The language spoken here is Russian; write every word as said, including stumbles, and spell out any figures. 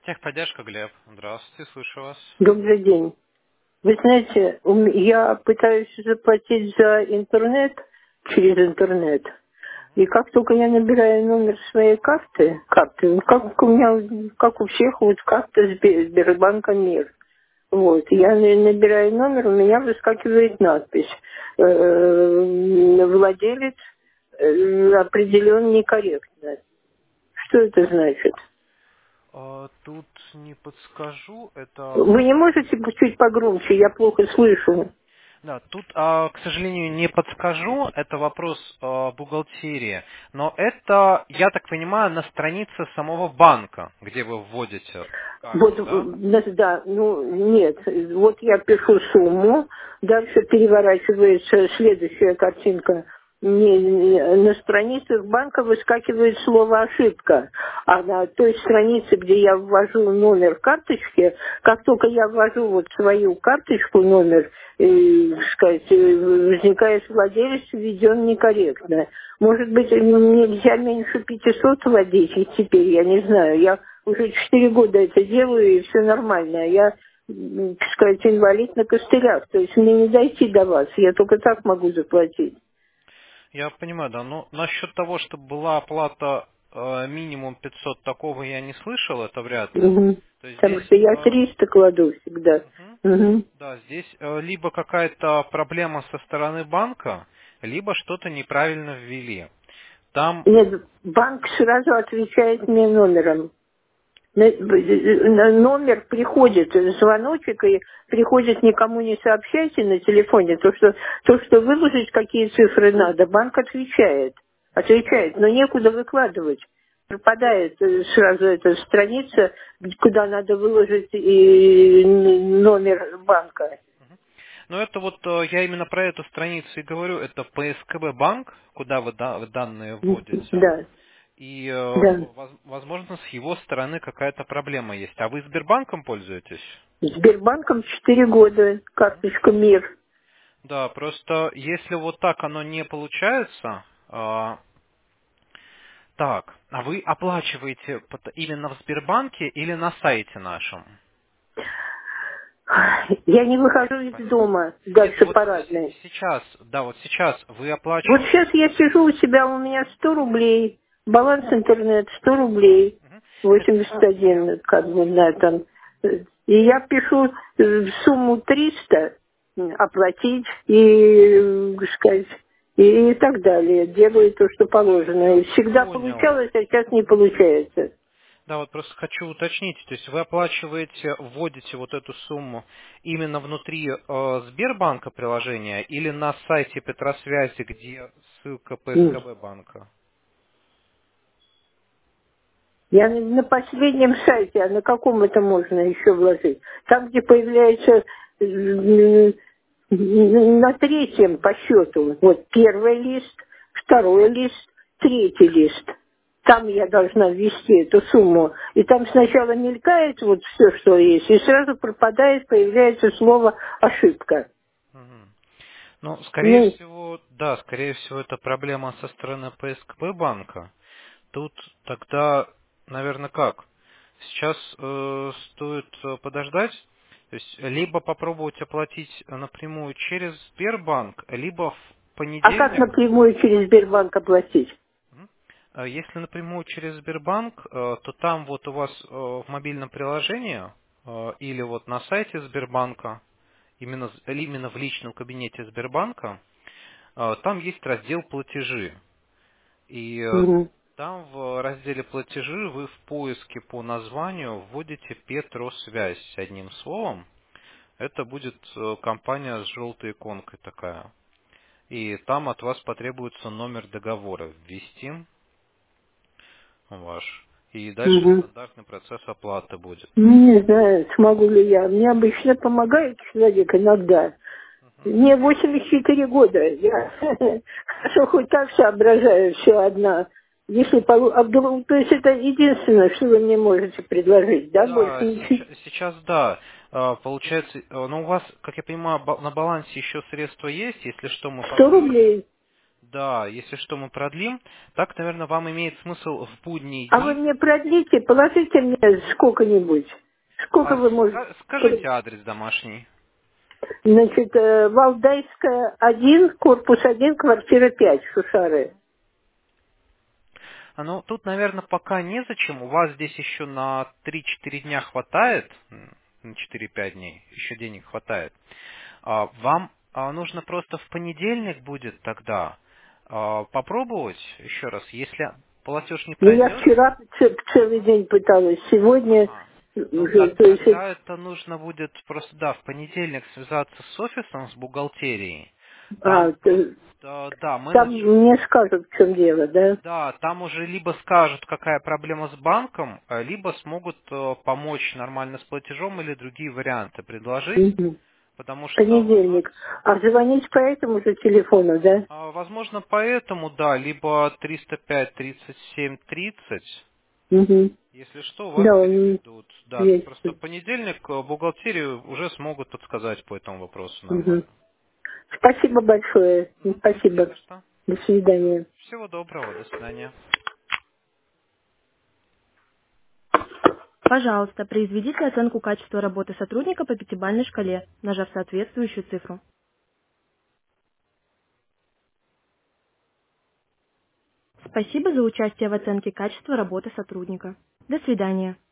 Техподдержка, Глеб. Здравствуйте, слышу вас. Добрый день. Вы знаете, у м- я пытаюсь заплатить за интернет через интернет. И как только я набираю номер своей карты, карты, ну, как у меня, как у всех, вот карта Сбер- Сбербанка Мир. Вот, я на- набираю номер, у меня выскакивает надпись. э, Владелец э, определен некорректно. Что это значит? А, Тут не подскажу, это... Вы не можете чуть погромче, я плохо слышу. Да, тут, а, к сожалению, не подскажу, это вопрос а, бухгалтерии, но это, я так понимаю, на странице самого банка, где вы вводите Вот, карту, да? э, да, ну, нет, вот я пишу сумму, дальше переворачивается следующая картинка. Не- не- на страницах банка выскакивает слово «ошибка», а на той странице, где я ввожу номер карточки, как только я ввожу вот свою карточку, номер, э, сказать, э, возникает владелец введен некорректно. Может быть, нельзя меньше пятисот вводить, и теперь, я не знаю, я уже четыре года это делаю, и все нормально. Я, м, так сказать, инвалид на костылях, то есть мне не дойти до вас, я только так могу заплатить. Я понимаю, да, но насчет того, чтобы была оплата э, минимум пятьсот, такого я не слышал, это вряд ли. Мгм. То есть Потому здесь... что я э, триста кладу всегда. мгм. Мгм. Да, здесь э, либо какая-то проблема со стороны банка, либо что-то неправильно ввели. Там, Нет, банк сразу отвечает мне номером. На- на номер приходит звоночек и приходит никому не сообщайте на телефоне, то что, то, что выложить какие цифры надо, банк отвечает. Отвечает, но некуда выкладывать. Пропадает э, сразу эта страница, куда надо выложить и н- номер банка. ну это вот э, я именно про эту страницу и говорю, это P S K B банк, куда вы да- данные М, вводите, Да, и э, да. воз- возможно с его стороны какая-то проблема есть. А вы Сбербанком пользуетесь? Сбербанком четыре года, карточка МИР. Да, просто если вот так оно не получается, э, так, а вы оплачиваете пот- именно в Сбербанке или на сайте нашем? Я не выхожу из дома Нет, ну дальше вот с- парадной. сейчас, да, вот сейчас вы Вот оплачиваете. сейчас я сижу у себя, у меня сто рублей, баланс интернет сто рублей, Мгм. Нет, восемьдесят один, как бы, да, там. И я пишу э, сумму триста м, оплатить и, э, сказать, и так далее. Делаю то, что положено. я И всегда понял. получалось, а сейчас не получается. Да, вот просто хочу уточнить, то есть вы оплачиваете, вводите вот эту сумму именно внутри э, Сбербанка приложения или на сайте Петросвязи, где ссылка М. P S K B банка? Я на на последнем сайте, а на каком это можно еще вложить? Там, где появляется э, на третьем по счету, вот первый лист, второй лист, третий лист. Там я должна ввести эту сумму. И там сначала мелькает вот все, что есть, и сразу пропадает, появляется слово «ошибка». Мгм. Ну, скорее Ну, всего, да, скорее всего, это проблема со стороны P S K B банка. Тут тогда, наверное, как? Сейчас э, стоит э, подождать, то есть либо попробовать оплатить напрямую через Сбербанк, либо в а как понедельник. напрямую через Сбербанк оплатить? Мгм. Э, Если напрямую через Сбербанк, э, то там вот у вас э, в мобильном приложении э, или вот на сайте Сбербанка, именно, с- именно в личном кабинете Сбербанка, э, там есть раздел «Платежи». И э, Мгм. там в разделе «Платежи» вы в поиске по названию вводите «Петросвязь» одним словом. Это будет э, компания с желтой иконкой такая. И там от вас потребуется номер договора ввести ваш. И дальше Мгм. стандартный процесс оплаты будет. Ну, не знаю, смогу ли я. Мне обычно помогает человек иногда. Мне восемьдесят четыре года. Я хорошо хоть так соображаю все одна. Если полу- а вдруг- то есть это единственное, что вы мне можете предложить, да, больше Да, ничего. сейчас, сейчас да. А, Получается, э, ну у вас, как я понимаю, ба- на балансе еще средства есть, если что, мы Сто подбросим. рублей. Да, если что, мы продлим. Так, наверное, вам имеет смысл в будние А вы дни. мне продлите, положите мне сколько-нибудь. Сколько А вы можете... ска- скажите адрес домашний. Значит, э, Валдайская, один, корпус один, квартира пять, Шушары. А, Ну, тут, наверное, пока незачем. У вас здесь еще на три-четыре дня хватает. м, На четыре-пять дней. Еще денег хватает. А, Вам а, нужно просто в понедельник будет тогда а, попробовать еще раз. Если платеж не Ну, я пройдет, вчера ц- целый день пыталась, сегодня ага. Ну, уже, так, то есть... э, тогда это нужно будет просто, да, в понедельник связаться с офисом, с бухгалтерией. А, Там т- просто, да, там менеджер, мне скажут, в чем дело, да? да, там уже либо скажут, какая проблема с банком, э, либо смогут э, помочь нормально с платежом или другие варианты предложить, Мгм. потому что у нас, Понедельник. А звонить по этому же телефону, да? а, возможно, поэтому, да, либо триста пять тридцать семь тридцать, Угу. если что, вас Да, он переведут. Да, есть. просто в понедельник э, бухгалтерию уже смогут подсказать по этому вопросу Мгм. нормально. Спасибо большое. Мгм. Не Спасибо. за что. До Все. свидания. Всего доброго, до свидания. Пожалуйста, произведите оценку качества работы сотрудника по пятибалльной шкале, нажав соответствующую цифру. Спасибо за участие в оценке качества работы сотрудника. До свидания.